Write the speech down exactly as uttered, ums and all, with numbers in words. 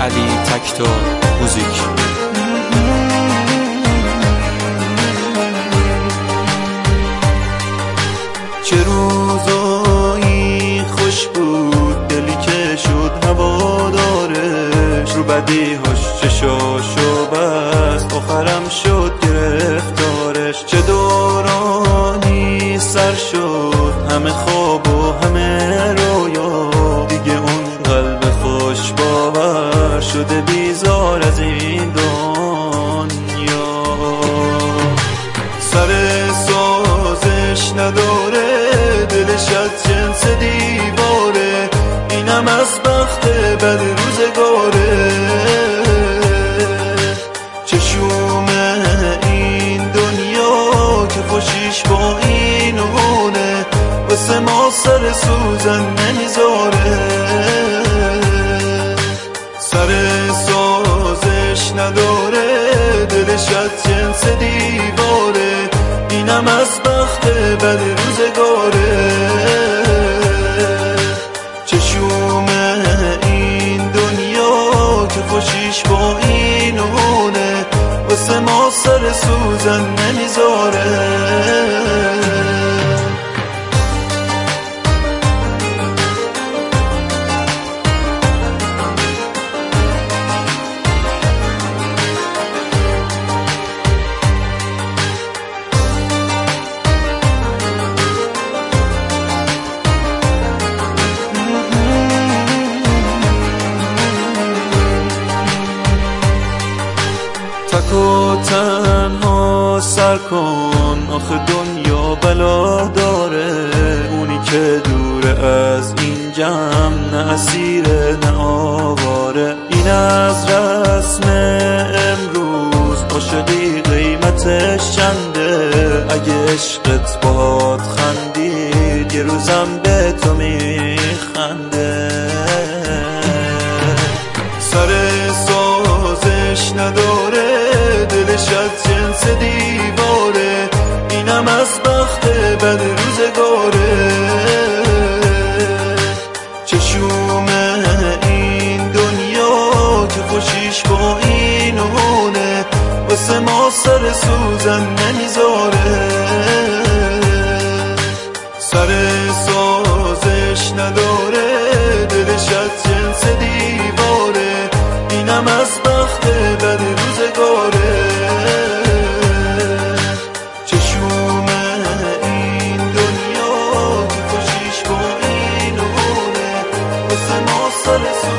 علی تکتا موزیک. چه روزایی خوش بود، دلی که شد هوادارش، رو بدیهاش چشاشو بست، آخرم شد گرفتارش. چه دورانی سر شد، همه خواب و همه رویا، دیگه اون قلب خوش باور شده بیزار از این دنیا. سر سازش نداره، دلش از جنس دیواره، اینم از بخت بد روزگاره. چشوم این دنیا که خوشیش با این اونه، واسه ما سر سوزن نمیذاره. سر سازش نداره، دلش از جنس دیواره، اینم از بخت بد روزگاره. چشوم این دنیا که خوشیش با این اونه، واسه ما سر سوزن نمیذاره. تک و تنها سر کن، آخه دنیا بلا داره، اونی که دوره از این جمع، نه اسیره نه آواره. این از رسم امروز، عاشقی قیمتش چنده، اگه عشقت باهات خندید، یه روزم به تو میخنده. سر سازش نداره، دلش از جنس دیواره، اینم از بخت بد روزگاره. چشوم این دنیا که خوشیش با این اونه، واسه ما سر سوزن نمیذاره. سر سازش نداره، دلش از جنس دیواره، اینم از بخت بد روزگاره. چشوم این دنیا که خوشیش با این اونه، واسه ما سر